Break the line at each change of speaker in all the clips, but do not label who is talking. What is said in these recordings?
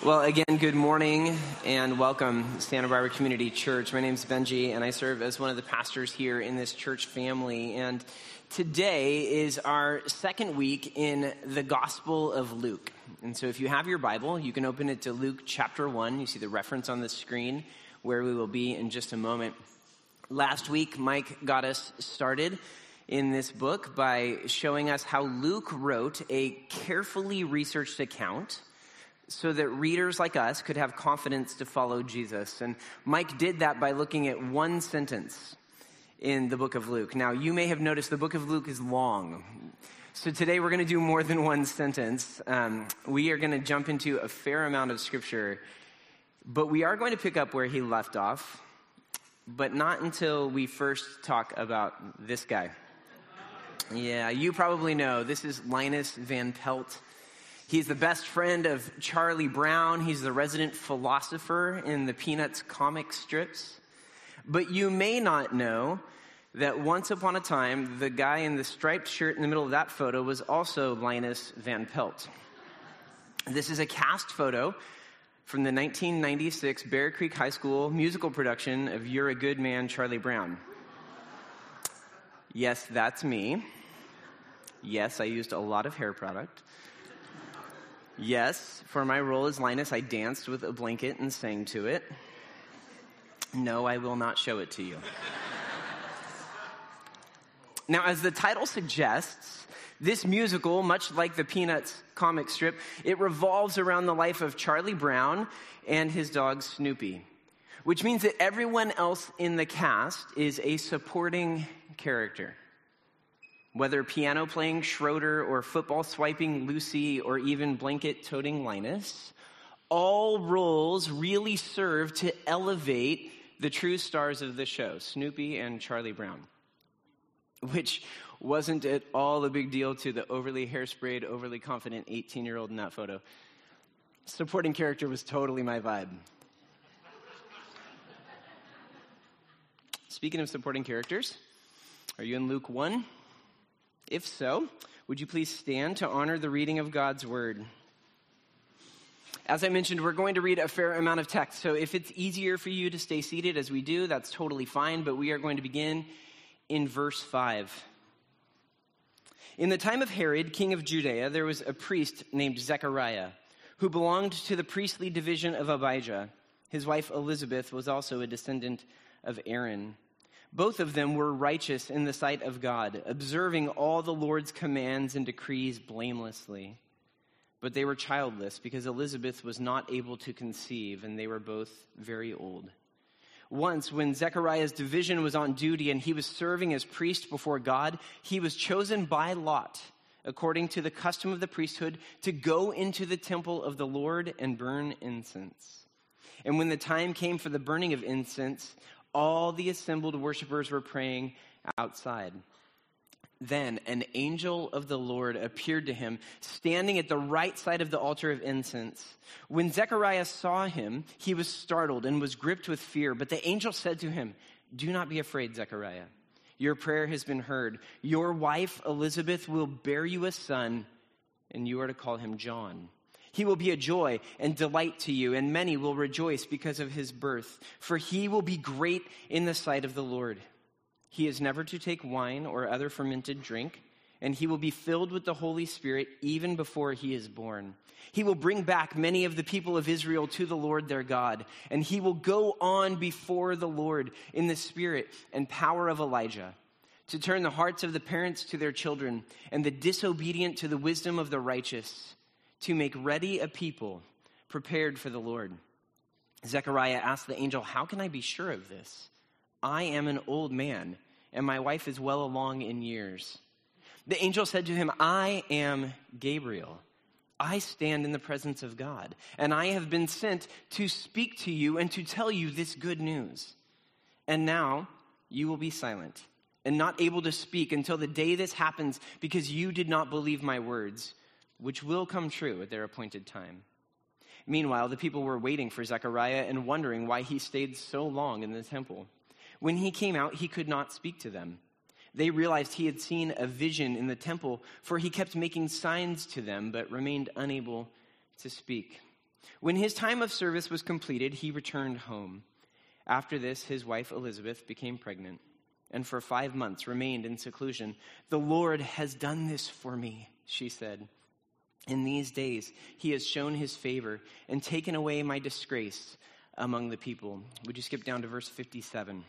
Well, again, good morning and welcome, Santa Barbara Community Church. My name's Benji, and I serve as one of the pastors here in this church family. And today is our second week in the Gospel of Luke. And so if you have your Bible, you can open it to Luke chapter 1. You see the reference on the screen where we will be in just a moment. Last week, Mike got us started in this book by showing us how Luke wrote a carefully researched account so that readers like us could have confidence to follow Jesus. And Mike did that by looking at one sentence in the book of Luke. Now, you may have noticed the book of Luke is long. So today we're going to do more than one sentence. We are going to jump into a fair amount of scripture, but we are going to pick up where he left off, but not until we first talk about this guy. Yeah, you probably know. This is Linus Van Pelt. He's the best friend of Charlie Brown. He's the resident philosopher in the Peanuts comic strips. But you may not know that once upon a time, the guy in the striped shirt in the middle of that photo was also Linus Van Pelt. This is a cast photo from the 1996 Bear Creek High School musical production of You're a Good Man, Charlie Brown. Yes, that's me. Yes, I used a lot of hair product. Yes, for my role as Linus, I danced with a blanket and sang to it. No, I will not show it to you. Now, as the title suggests, this musical, much like the Peanuts comic strip, it revolves around the life of Charlie Brown and his dog Snoopy, which means that everyone else in the cast is a supporting character. Whether piano-playing Schroeder or football-swiping Lucy or even blanket-toting Linus, all roles really serve to elevate the true stars of the show, Snoopy and Charlie Brown, which wasn't at all a big deal to the overly hairsprayed, overly confident 18-year-old in that photo. Supporting character was totally my vibe. Speaking of supporting characters, are you in Luke 1? If so, would you please stand to honor the reading of God's word? As I mentioned, we're going to read a fair amount of text, so if it's easier for you to stay seated as we do, that's totally fine, but we are going to begin in verse 5. In the time of Herod, king of Judea, there was a priest named Zechariah, who belonged to the priestly division of Abijah. His wife Elizabeth was also a descendant of Aaron. Both of them were righteous in the sight of God, observing all the Lord's commands and decrees blamelessly. But they were childless because Elizabeth was not able to conceive, and they were both very old. Once, when Zechariah's division was on duty and he was serving as priest before God, he was chosen by lot, according to the custom of the priesthood, to go into the temple of the Lord and burn incense. And when the time came for the burning of incense, all the assembled worshipers were praying outside. Then an angel of the Lord appeared to him, standing at the right side of the altar of incense. When Zechariah saw him, he was startled and was gripped with fear. But the angel said to him, "Do not be afraid, Zechariah. Your prayer has been heard. Your wife Elizabeth will bear you a son, and you are to call him John. He will be a joy and delight to you, and many will rejoice because of his birth, for he will be great in the sight of the Lord. He is never to take wine or other fermented drink, and he will be filled with the Holy Spirit even before he is born. He will bring back many of the people of Israel to the Lord their God, and he will go on before the Lord in the spirit and power of Elijah, to turn the hearts of the parents to their children and the disobedient to the wisdom of the righteous, to make ready a people prepared for the Lord." Zechariah asked the angel, "How can I be sure of this? I am an old man, and my wife is well along in years." The angel said to him, "I am Gabriel. I stand in the presence of God, and I have been sent to speak to you and to tell you this good news. And now you will be silent and not able to speak until the day this happens, because you did not believe my words, which will come true at their appointed time." Meanwhile, the people were waiting for Zechariah and wondering why he stayed so long in the temple. When he came out, he could not speak to them. They realized he had seen a vision in the temple, for he kept making signs to them, but remained unable to speak. When his time of service was completed, he returned home. After this, his wife Elizabeth became pregnant, and for 5 months remained in seclusion. "The Lord has done this for me," she said. "In these days he has shown his favor and taken away my disgrace among the people." Would you skip down to verse 57?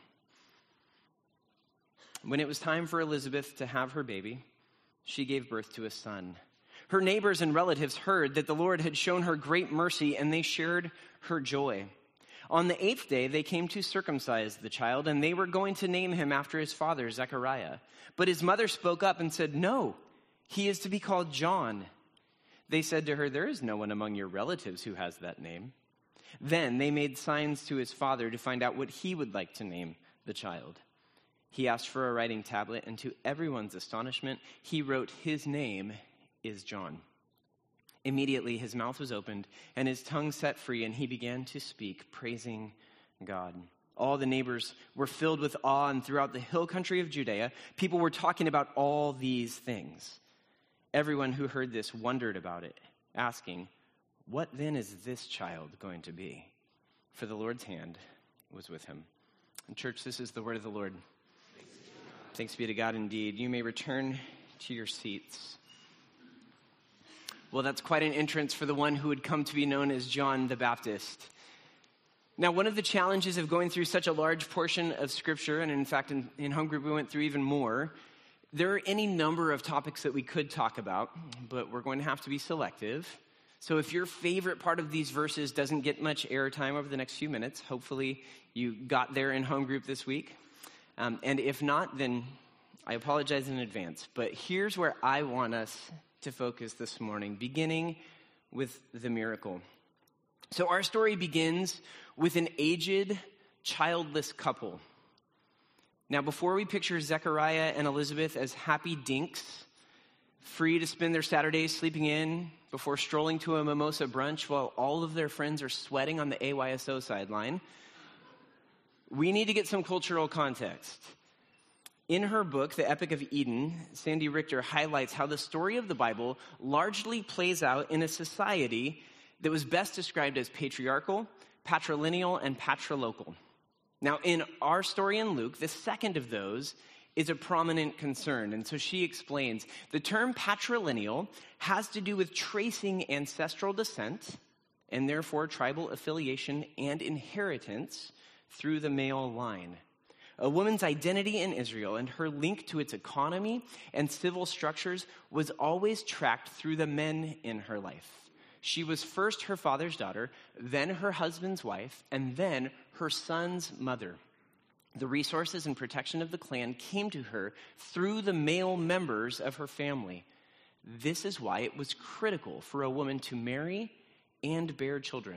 When it was time for Elizabeth to have her baby, she gave birth to a son. Her neighbors and relatives heard that the Lord had shown her great mercy, and they shared her joy. On the 8th day, they came to circumcise the child, and they were going to name him after his father, Zechariah. But his mother spoke up and said, "No, he is to be called John." They said to her, "There is no one among your relatives who has that name." Then they made signs to his father to find out what he would like to name the child. He asked for a writing tablet, and to everyone's astonishment, he wrote, "His name is John." Immediately his mouth was opened, and his tongue set free, and he began to speak, praising God. All the neighbors were filled with awe, and throughout the hill country of Judea, people were talking about all these things. Everyone who heard this wondered about it, asking, "What then is this child going to be?" For the Lord's hand was with him. And church, this is the word of the Lord. Thanks be to God indeed. You may return to your seats. Well, that's quite an entrance for the one who would come to be known as John the Baptist. Now, one of the challenges of going through such a large portion of Scripture, and in fact, in home group we went through even more, there are any number of topics that we could talk about, but we're going to have to be selective. So if your favorite part of these verses doesn't get much airtime over the next few minutes, hopefully you got there in home group this week. And if not, then I apologize in advance. But here's where I want us to focus this morning, beginning with the miracle. So our story begins with an aged, childless couple. Now, before we picture Zechariah and Elizabeth as happy dinks, free to spend their Saturdays sleeping in before strolling to a mimosa brunch while all of their friends are sweating on the AYSO sideline, we need to get some cultural context. In her book, The Epic of Eden, Sandy Richter highlights how the story of the Bible largely plays out in a society that was best described as patriarchal, patrilineal, and patrilocal. Now, in our story in Luke, the second of those is a prominent concern. And so she explains, the term patrilineal has to do with tracing ancestral descent and therefore tribal affiliation and inheritance through the male line. A woman's identity in Israel and her link to its economy and civil structures was always tracked through the men in her life. She was first her father's daughter, then her husband's wife, and then her son's mother. The resources and protection of the clan came to her through the male members of her family. This is why it was critical for a woman to marry and bear children.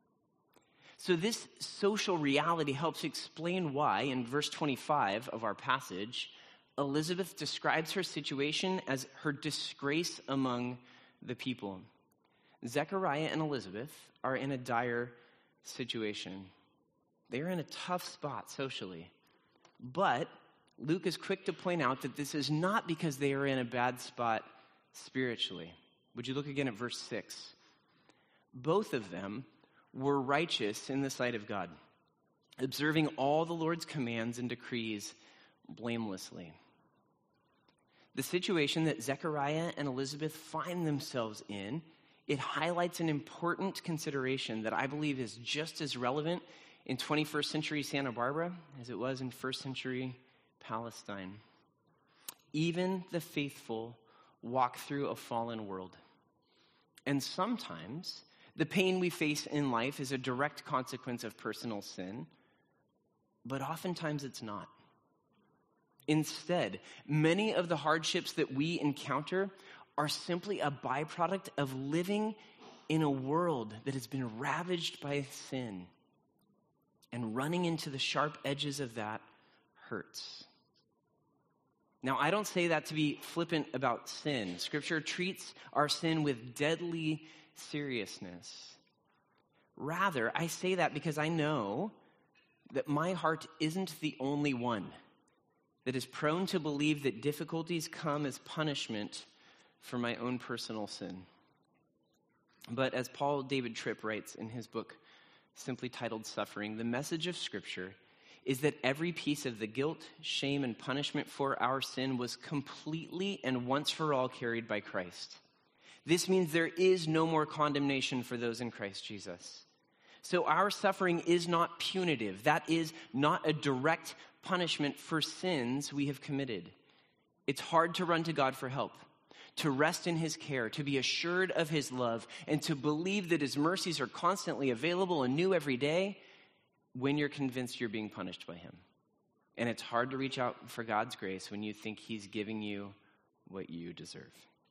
So this social reality helps explain why, in verse 25 of our passage, Elizabeth describes her situation as her disgrace among the people. Zechariah and Elizabeth are in a dire situation. They are in a tough spot socially. But Luke is quick to point out that this is not because they are in a bad spot spiritually. Would you look again at verse 6? Both of them were righteous in the sight of God, observing all the Lord's commands and decrees blamelessly. The situation that Zechariah and Elizabeth find themselves in, it highlights an important consideration that I believe is just as relevant in 21st century Santa Barbara as it was in first century Palestine. Even the faithful walk through a fallen world. And sometimes the pain we face in life is a direct consequence of personal sin, but oftentimes it's not. Instead, many of the hardships that we encounter are simply a byproduct of living in a world that has been ravaged by sin, and running into the sharp edges of that hurts. Now, I don't say that to be flippant about sin. Scripture treats our sin with deadly seriousness. Rather, I say that because I know that my heart isn't the only one that is prone to believe that difficulties come as punishment for my own personal sin. But as Paul David Tripp writes in his book, simply titled Suffering, the message of Scripture is that every piece of the guilt, shame, and punishment for our sin was completely and once for all carried by Christ. This means there is no more condemnation for those in Christ Jesus. So our suffering is not punitive. That is not a direct punishment for sins we have committed. It's hard to run to God for help, to rest in his care, to be assured of his love, and to believe that his mercies are constantly available and new every day when you're convinced you're being punished by him. And it's hard to reach out for God's grace when you think he's giving you what you deserve.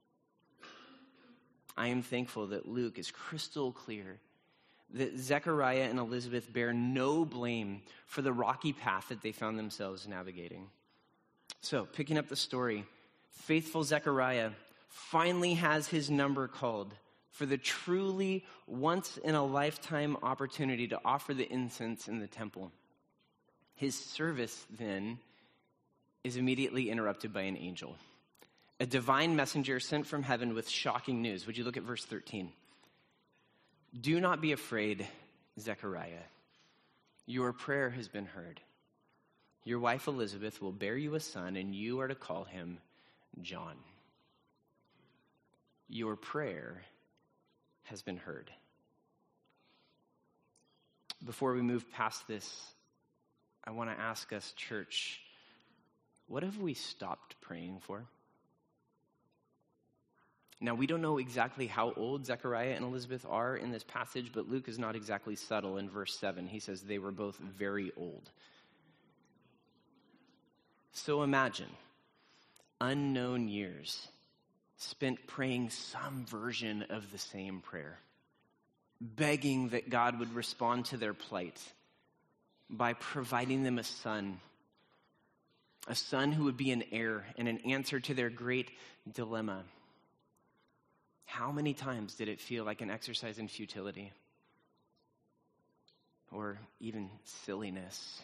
I am thankful that Luke is crystal clear that Zechariah and Elizabeth bear no blame for the rocky path that they found themselves navigating. So, picking up the story, faithful Zechariah finally has his number called for the truly once-in-a-lifetime opportunity to offer the incense in the temple. His service, then, is immediately interrupted by an angel, a divine messenger sent from heaven with shocking news. Would you look at verse 13? Do not be afraid, Zechariah. Your prayer has been heard. Your wife Elizabeth will bear you a son, and you are to call him John. Your prayer has been heard. Before we move past this, I want to ask us, church, what have we stopped praying for? Now, we don't know exactly how old Zechariah and Elizabeth are in this passage, but Luke is not exactly subtle in verse 7. He says they were both very old. So imagine unknown years spent praying some version of the same prayer, begging that God would respond to their plight by providing them a son who would be an heir and an answer to their great dilemma. How many times did it feel like an exercise in futility or even silliness?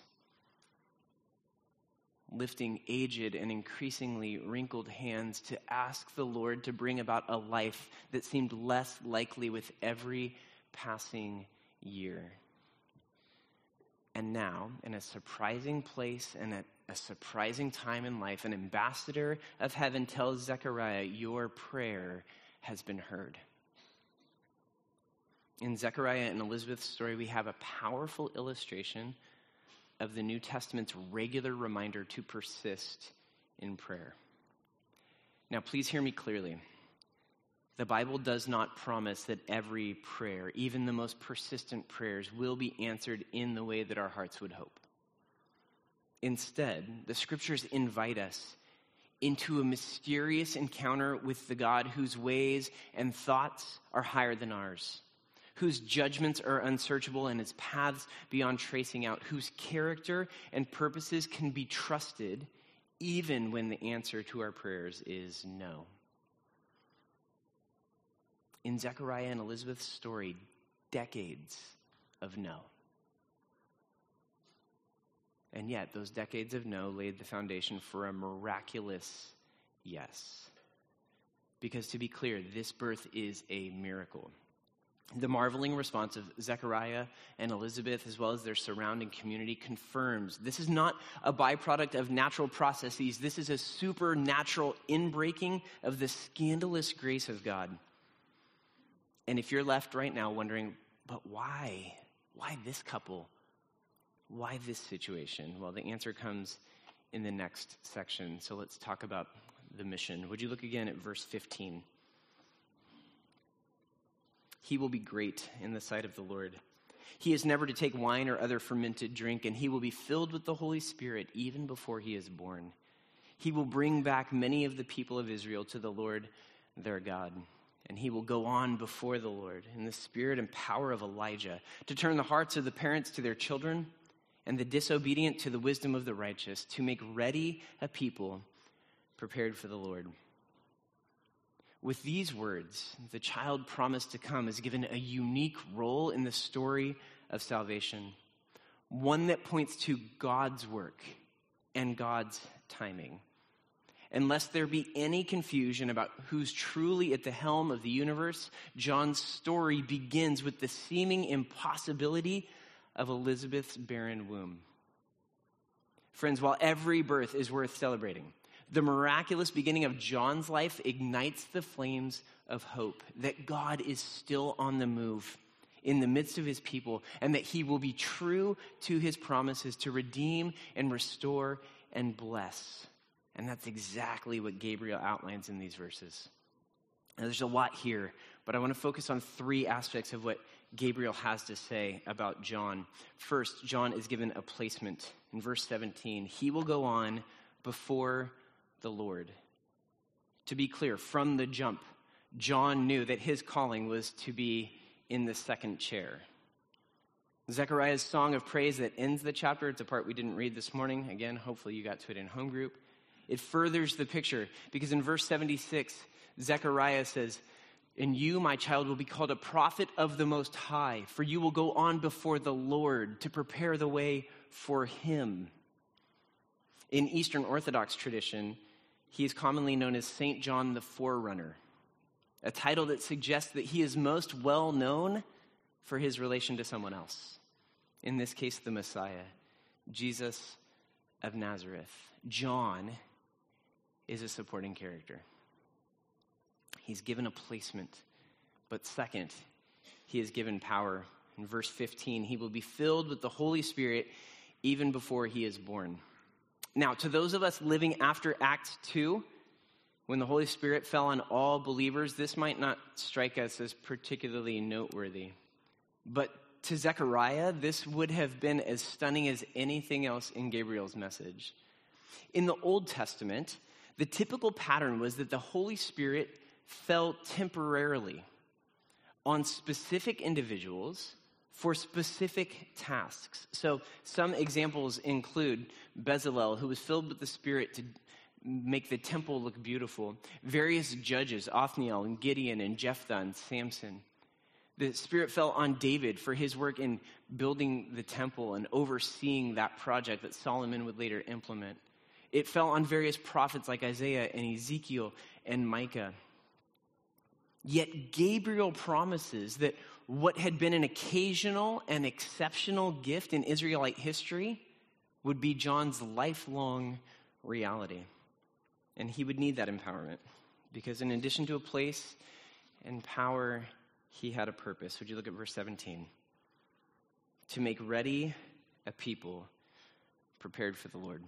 Lifting aged and increasingly wrinkled hands to ask the Lord to bring about a life that seemed less likely with every passing year. And now, in a surprising place and at a surprising time in life, an ambassador of heaven tells Zechariah, your prayer has been heard. In Zechariah and Elizabeth's story, we have a powerful illustration of the New Testament's regular reminder to persist in prayer. Now, please hear me clearly. The Bible does not promise that every prayer, even the most persistent prayers, will be answered in the way that our hearts would hope. Instead, the scriptures invite us into a mysterious encounter with the God whose ways and thoughts are higher than ours, whose judgments are unsearchable and his paths beyond tracing out, whose character and purposes can be trusted even when the answer to our prayers is no. In Zechariah and Elizabeth's story, decades of no. And yet, those decades of no laid the foundation for a miraculous yes. Because to be clear, this birth is a miracle. The marveling response of Zechariah and Elizabeth, as well as their surrounding community, confirms this is not a byproduct of natural processes. This is a supernatural inbreaking of the scandalous grace of God. And if you're left right now wondering, but why? Why this couple? Why this situation? Well, the answer comes in the next section. So let's talk about the mission. Would you look again at verse 15? He will be great in the sight of the Lord. He is never to take wine or other fermented drink, and he will be filled with the Holy Spirit even before he is born. He will bring back many of the people of Israel to the Lord their God. And he will go on before the Lord in the spirit and power of Elijah to turn the hearts of the parents to their children and the disobedient to the wisdom of the righteous, to make ready a people prepared for the Lord. With these words, the child promised to come is given a unique role in the story of salvation, one that points to God's work and God's timing. And lest there be any confusion about who's truly at the helm of the universe, John's story begins with the seeming impossibility of Elizabeth's barren womb. Friends, while every birth is worth celebrating, the miraculous beginning of John's life ignites the flames of hope that God is still on the move in the midst of his people, and that he will be true to his promises to redeem and restore and bless. And that's exactly what Gabriel outlines in these verses. Now, there's a lot here, but I want to focus on three aspects of what Gabriel has to say about John. First, John is given a placement. In verse 17, he will go on before the Lord. To be clear, from the jump, John knew that his calling was to be in the second chair. Zechariah's song of praise that ends the chapter, it's a part we didn't read this morning. Again, hopefully you got to it in home group. It furthers the picture because in verse 76, Zechariah says, "And you, my child, will be called a prophet of the Most High, for you will go on before the Lord to prepare the way for him." In Eastern Orthodox tradition, he is commonly known as Saint John the Forerunner, a title that suggests that he is most well known for his relation to someone else. In this case, the Messiah, Jesus of Nazareth. John is a supporting character. He's given a placement, but second, he is given power. In verse 15, he will be filled with the Holy Spirit even before he is born. Now, to those of us living after Acts 2, when the Holy Spirit fell on all believers, this might not strike us as particularly noteworthy. But to Zechariah, this would have been as stunning as anything else in Gabriel's message. In the Old Testament, the typical pattern was that the Holy Spirit fell temporarily on specific individuals for specific tasks. So some examples include Bezalel, who was filled with the Spirit to make the temple look beautiful. Various judges, Othniel and Gideon and Jephthah and Samson. The Spirit fell on David for his work in building the temple and overseeing that project that Solomon would later implement. It fell on various prophets like Isaiah and Ezekiel and Micah. Yet Gabriel promises that what had been an occasional and exceptional gift in Israelite history would be John's lifelong reality. And he would need that empowerment because in addition to a place and power, he had a purpose. Would you look at verse 17? To make ready a people prepared for the Lord.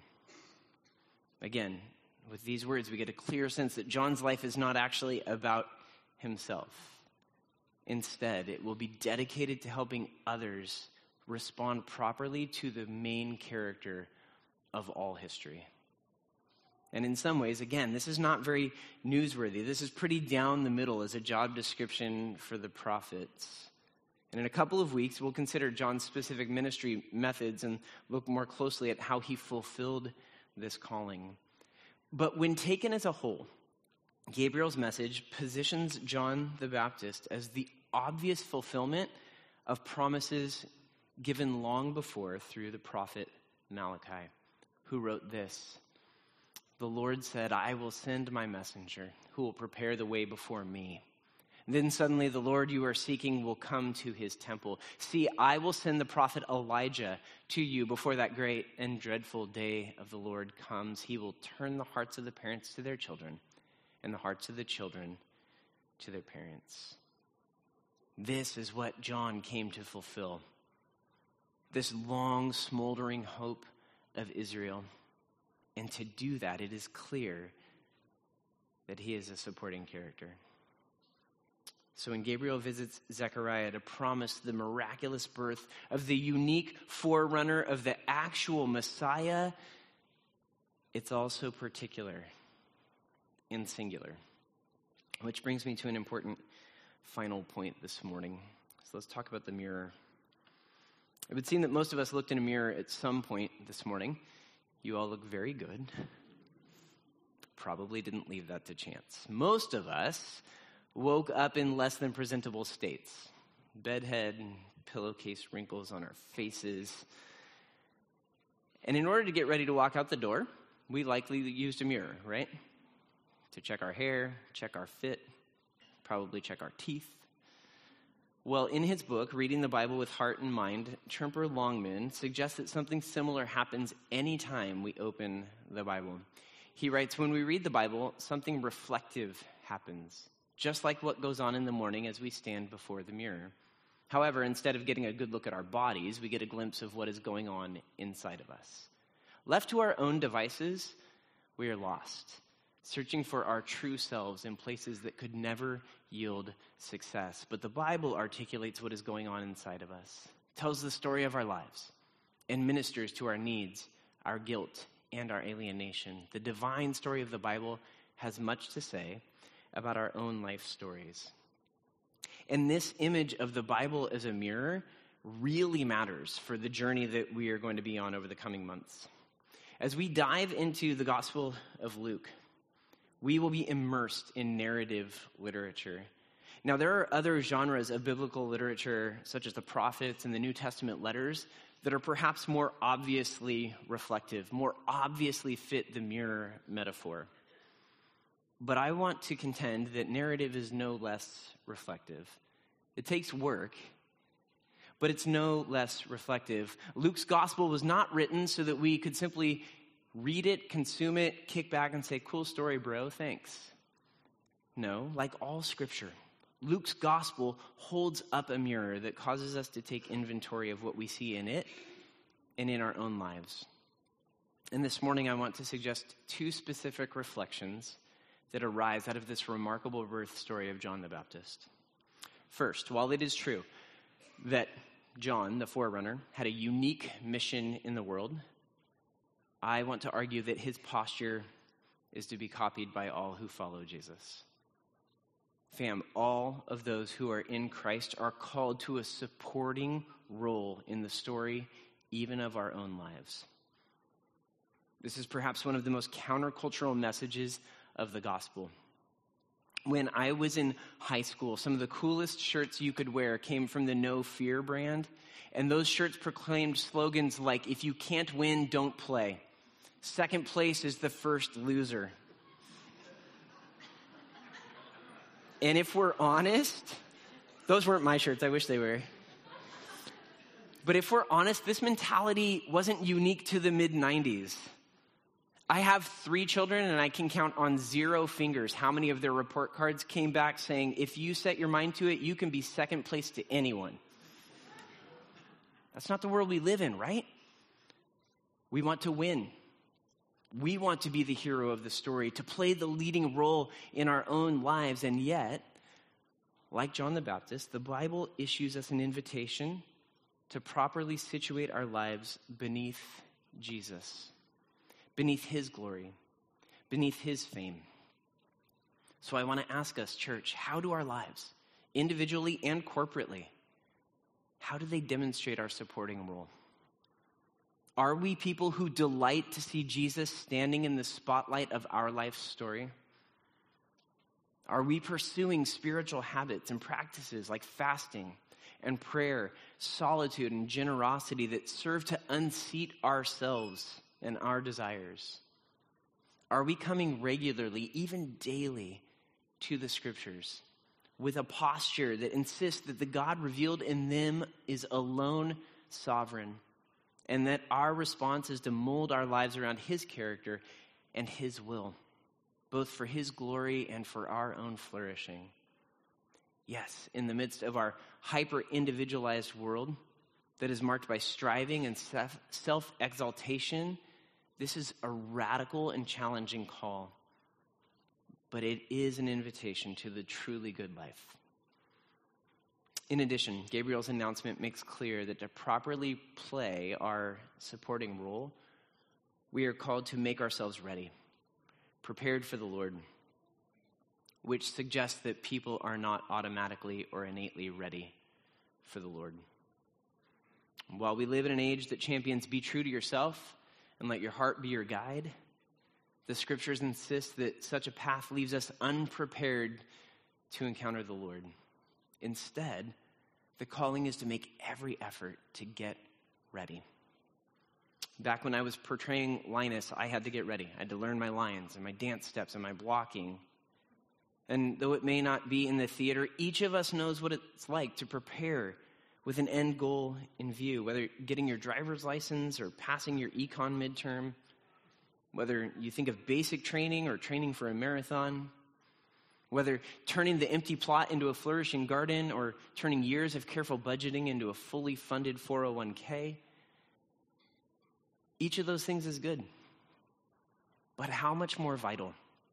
Again, with these words, we get a clear sense that John's life is not actually about himself. Instead, it will be dedicated to helping others respond properly to the main character of all history. And in some ways, again, this is not very newsworthy. This is pretty down the middle as a job description for the prophets. And in a couple of weeks, we'll consider John's specific ministry methods and look more closely at how he fulfilled this calling. But when taken as a whole, Gabriel's message positions John the Baptist as the obvious fulfillment of promises given long before through the prophet Malachi, who wrote this: "The Lord said, I will send my messenger who will prepare the way before me. Then suddenly the Lord you are seeking will come to his temple. See, I will send the prophet Elijah to you before that great and dreadful day of the Lord comes. He will turn the hearts of the parents to their children and the hearts of the children to their parents." This is what John came to fulfill. This long, smoldering hope of Israel. And to do that, it is clear that he is a supporting character. So when Gabriel visits Zechariah to promise the miraculous birth of the unique forerunner of the actual Messiah, it's also particular and singular. Which brings me to an important final point this morning. So let's talk about the mirror. It would seem that most of us looked in a mirror at some point this morning. You all look very good. Probably didn't leave that to chance. Most of us woke up in less than presentable states. Bedhead and pillowcase wrinkles on our faces. And in order to get ready to walk out the door, we likely used a mirror, right? to check our hair, check our fit, probably check our teeth. Well, in his book, Reading the Bible with Heart and Mind, Tremper Longman suggests that something similar happens anytime we open the Bible. He writes, when we read the Bible, something reflective happens, just like what goes on in the morning as we stand before the mirror. However, instead of getting a good look at our bodies, we get a glimpse of what is going on inside of us. Left to our own devices, we are lost, searching for our true selves in places that could never yield success. But the Bible articulates what is going on inside of us, tells the story of our lives, and ministers to our needs, our guilt, and our alienation. The divine story of the Bible has much to say about our own life stories. And this image of the Bible as a mirror really matters for the journey that we are going to be on over the coming months. As we dive into the Gospel of Luke, we will be immersed in narrative literature. Now, there are other genres of biblical literature, such as the prophets and the New Testament letters, that are perhaps more obviously reflective, more obviously fit the mirror metaphor. But I want to contend that narrative is no less reflective. It takes work, but it's no less reflective. Luke's gospel was not written so that we could simply read it, consume it, kick back and say, cool story, bro, thanks. No, like all scripture, Luke's gospel holds up a mirror that causes us to take inventory of what we see in it and in our own lives. And this morning I want to suggest two specific reflections that arise out of this remarkable birth story of John the Baptist. First, while it is true that John, the forerunner, had a unique mission in the world, I want to argue that his posture is to be copied by all who follow Jesus. Fam, all of those who are in Christ are called to a supporting role in the story, even of our own lives. This is perhaps one of the most countercultural messages of the gospel. When I was in high school, some of the coolest shirts you could wear came from the No Fear brand, and those shirts proclaimed slogans like, if you can't win, don't play. Second place is the first loser. And if we're honest, those weren't my shirts, I wish they were. But if we're honest, this mentality wasn't unique to the mid-90s. I have 3 children, and I can count on 0 fingers how many of their report cards came back saying, if you set your mind to it, you can be second place to anyone. That's not the world we live in, right? We want to win. We want to be the hero of the story, to play the leading role in our own lives. And yet, like John the Baptist, the Bible issues us an invitation to properly situate our lives beneath Jesus, beneath his glory, beneath his fame. So I want to ask us, church, how do our lives, individually and corporately, how do they demonstrate our supporting role? Are we people who delight to see Jesus standing in the spotlight of our life story? Are we pursuing spiritual habits and practices like fasting and prayer, solitude and generosity that serve to unseat ourselves and our desires? Are we coming regularly, even daily, to the scriptures with a posture that insists that the God revealed in them is alone sovereign, and that our response is to mold our lives around his character and his will, both for his glory and for our own flourishing? Yes, in the midst of our hyper-individualized world that is marked by striving and self-exaltation, this is a radical and challenging call, but it is an invitation to the truly good life. In addition, Gabriel's announcement makes clear that to properly play our supporting role, we are called to make ourselves ready, prepared for the Lord, which suggests that people are not automatically or innately ready for the Lord. While we live in an age that champions be true to yourself and let your heart be your guide, the scriptures insist that such a path leaves us unprepared to encounter the Lord. Instead, the calling is to make every effort to get ready. Back when I was portraying Linus, I had to get ready. I had to learn my lines and my dance steps and my blocking. And though it may not be in the theater, each of us knows what it's like to prepare with an end goal in view, whether getting your driver's license or passing your econ midterm, whether you think of basic training or training for a marathon, whether turning the empty plot into a flourishing garden or turning years of careful budgeting into a fully funded 401k. Each of those things is good. But how much more vital,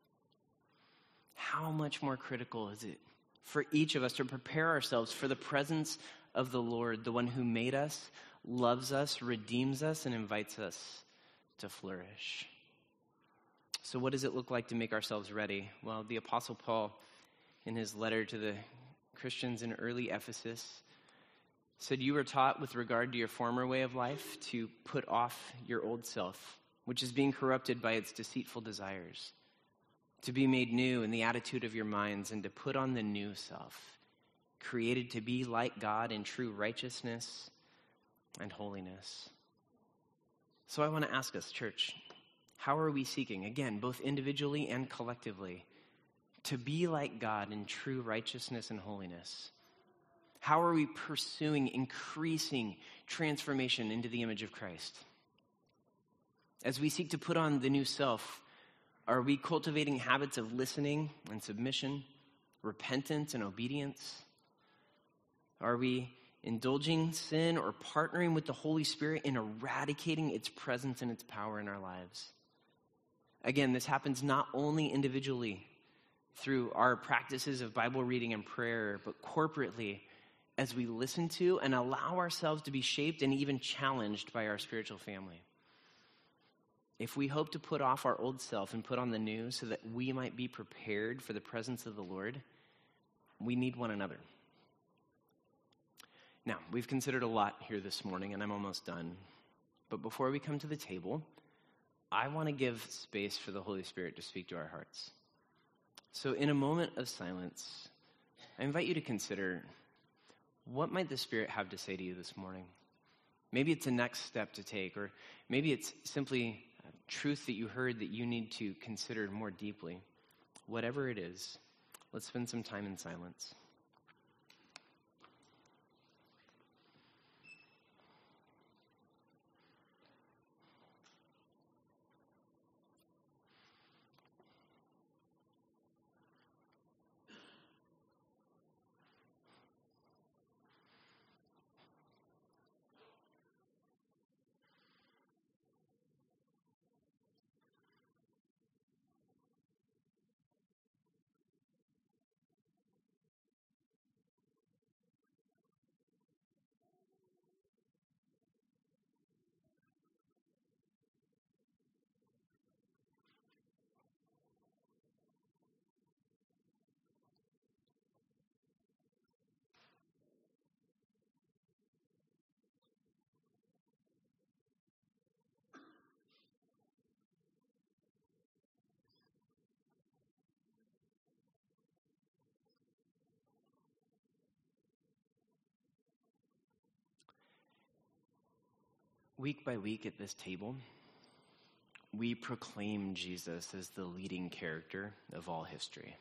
how much more critical is it for each of us to prepare ourselves for the presence of the Lord, the one who made us, loves us, redeems us, and invites us to flourish? So what does it look like to make ourselves ready? Well, the Apostle Paul, in his letter to the Christians in early Ephesus, said, "You were taught with regard to your former way of life to put off your old self, which is being corrupted by its deceitful desires, to be made new in the attitude of your minds, and to put on the new self, created to be like God in true righteousness and holiness." So I want to ask us, church, how are we seeking, again, both individually and collectively, to be like God in true righteousness and holiness? How are we pursuing increasing transformation into the image of Christ? As we seek to put on the new self, are we cultivating habits of listening and submission, repentance and obedience? Are we indulging sin or partnering with the Holy Spirit in eradicating its presence and its power in our lives? Again, this happens not only individually through our practices of Bible reading and prayer, but corporately as we listen to and allow ourselves to be shaped and even challenged by our spiritual family. If we hope to put off our old self and put on the new so that we might be prepared for the presence of the Lord, we need one another. Now, we've considered a lot here this morning, and I'm almost done. But before we come to the table, I want to give space for the Holy Spirit to speak to our hearts. So in a moment of silence, I invite you to consider, what might the Spirit have to say to you this morning? Maybe it's a next step to take, or maybe it's simply truth that you heard that you need to consider more deeply. Whatever it is, let's spend some time in silence. Week by week at this table, we proclaim Jesus as the leading character of all history.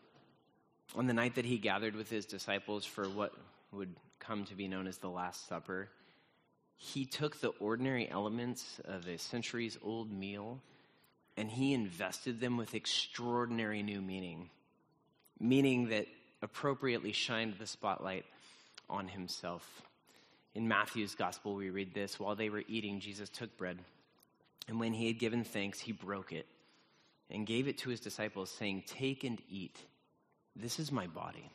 On the night that he gathered with his disciples for what would come to be known as the Last Supper, he took the ordinary elements of a centuries-old meal and he invested them with extraordinary new meaning that appropriately shined the spotlight on himself. In Matthew's gospel, we read this: while they were eating, Jesus took bread, and when he had given thanks, he broke it and gave it to his disciples, saying, "Take and eat. This is my body."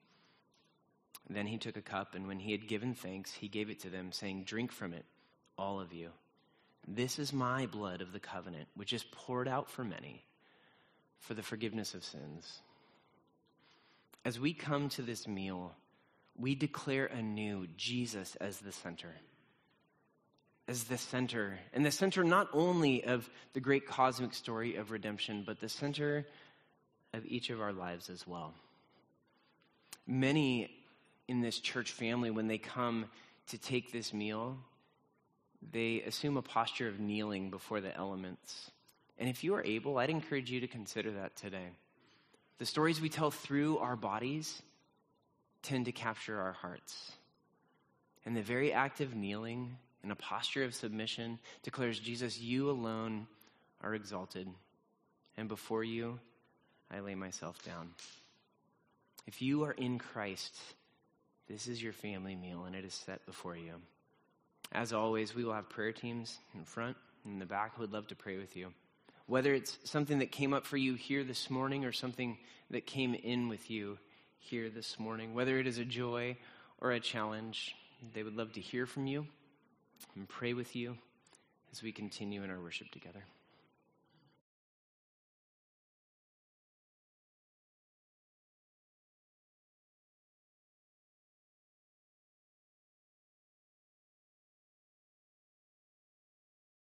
Then he took a cup, and when he had given thanks, he gave it to them, saying, "Drink from it, all of you. This is my blood of the covenant, which is poured out for many for the forgiveness of sins." As we come to this meal, we declare anew Jesus as the center. As the center. And the center not only of the great cosmic story of redemption, but the center of each of our lives as well. Many in this church family, when they come to take this meal, they assume a posture of kneeling before the elements. And if you are able, I'd encourage you to consider that today. The stories we tell through our bodies tend to capture our hearts. And the very act of kneeling in a posture of submission declares, Jesus, you alone are exalted, and before you I lay myself down. If you are in Christ, this is your family meal, and it is set before you. As always, we will have prayer teams in front and in the back who would love to pray with you. Whether it's something that came up for you here this morning or something that came in with you here this morning, whether it is a joy or a challenge, they would love to hear from you and pray with you as we continue in our worship together.